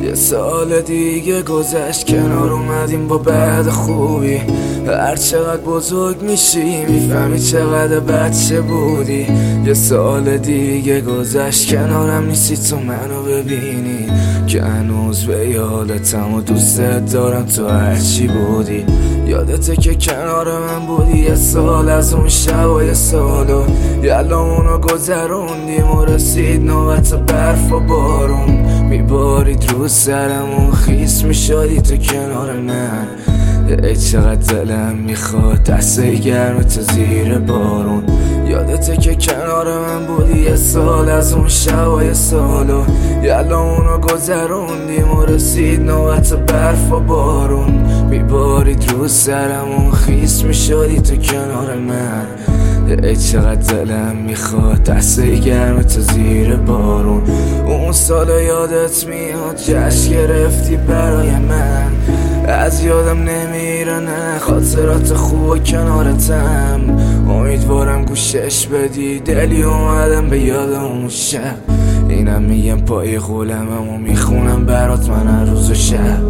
یه سال دیگه گذشت کنار اومدیم با بعد خوبی. هر چقدر بزرگ میشی میفهمی چقدر بچه بودی. یه سال دیگه گذشت کنارم نیستی تو منو ببینی که هنوز به یادتم و دوستت دارم تو هرچی بودی. یادته که کنار من بودی یه سال از اون شبای سالو یلامونو گذروندیم و رسید نوبت برف و بارون. میبارید رو سرمون خیس میشدی تو کنار من. ای چقدر دلم میخواد دسته گرم تو زیر بارون. یادته که کنار من بودی یه سال از اون شبای سالو یلامونو گذروندیم و رسید نوبت برف و بارون. میبارید رو سرمون خیس میشدی تو کنار من. ای چقدر دلم میخواد دسته گرم تو زیر بارون. اون سال یادت میاد جشن گرفتی برای من. از یادم نمیره نه خاطرات خوب و کنارتم. امیدوارم گوشش بدی دلی اومدم به یاد اون شب. اینم میگم پای قولمم و میخونم برات من هر روز و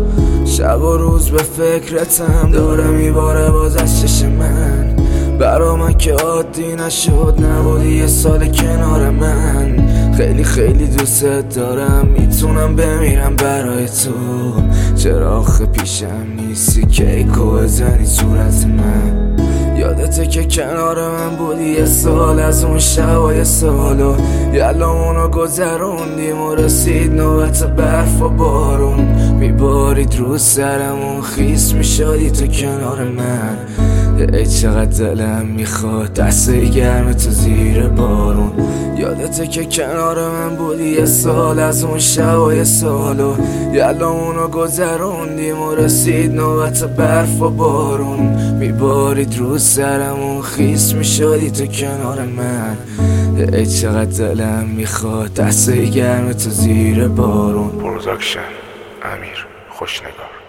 شب و روز به فکرتم داره میباره باز از چش من. برا من که عادی نشد نبودی یه سال کنار من. خیلی خیلی دوست دارم میتونم بمیرم برای تو. چرا آخه پیشم نیستی کیکو بزنی صورت من. یادته که کنار من بودی یه سال از اون شبای سالو یلامونو گذروندیم و رسید نوبت برف و بارون. میبارید رو سرمون خیس میشدی تو کنار من. ای چقدر دلم میخواد دسته گرم تو زیر بارون. یادته که کنار من بودی یه سال از اون شبای سالو یلامونو گذروندیم و رسید نوبت برف و بارون. میبارید رو سرمون خیس میشدی تو کنار من. ای چقدر دلم میخواد دسته گرم تو زیر بارون. پروداکشن امیر خوشنگار.